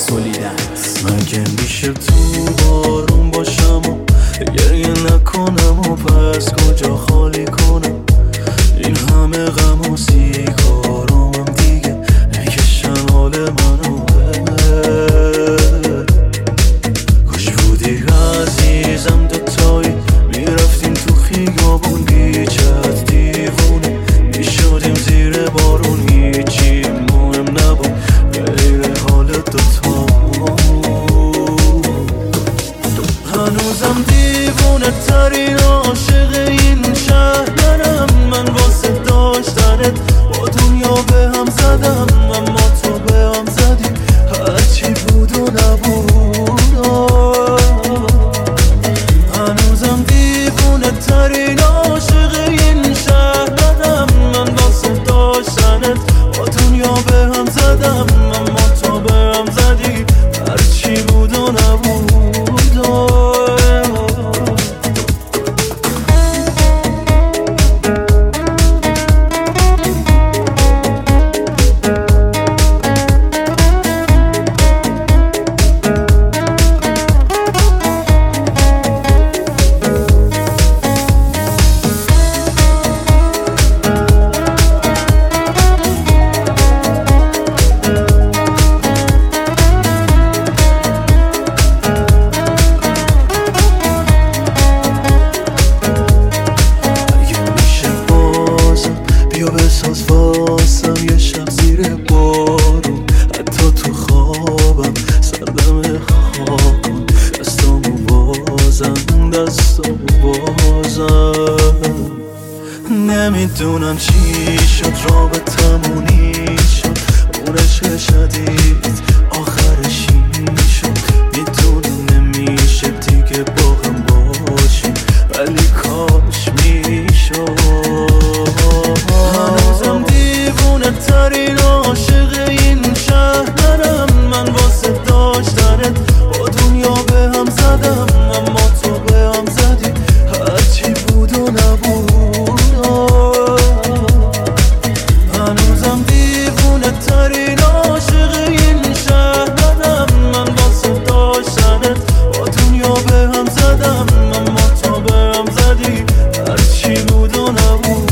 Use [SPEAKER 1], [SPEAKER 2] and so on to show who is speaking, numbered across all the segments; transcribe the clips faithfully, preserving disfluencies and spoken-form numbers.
[SPEAKER 1] مسئولیت.
[SPEAKER 2] مگه میشه تو بارون باشم و گریه نکنم و پس کجا خالی کنم این همه غم و سیگارامم دیگه نکشن حال منو کاش بودی عزیزم دوتایی میرفتیم تو خیابون بیچت دیوونه میشدیم زیر بارون هیچی مهم نبود غیر حال دوتامون هنوزم دیوونه ترین عاشق این شهرم من واسه داشتنت با دنیا به هم زدم اما تو به هم زدی هرچی بود و نبود هنوزم دیوونه ترین عاشق این شهرم من واسه داشتنت با دنیا به هم زدم اما تو به هم زدی هرچی بود و نبود بساز واسم یه شب زیر بارون حتی تو خوابم سردم خاکن دستامو بازم دستامو بازم نمیدونم چی شد رابطمونی شد اون عشق شدید آخرش این شد میدونم نمیشه دیگه با هم باشیم ولی کاش میشد هنوزم دیوونه ترین عاشق این شهرم من واسه داشتنت با دنیا به هم زدم اما تو به هم زدی هرچی بود و نبود هنوزم دیوونه ترین عاشق این شهرم من واسه داشتنت با دنیا به هم زدم اما تو به هم زدی هرچی بود و نبود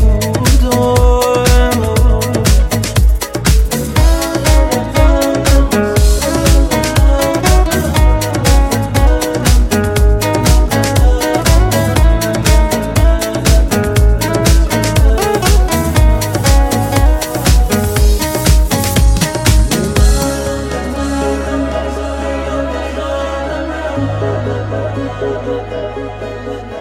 [SPEAKER 3] Thank you.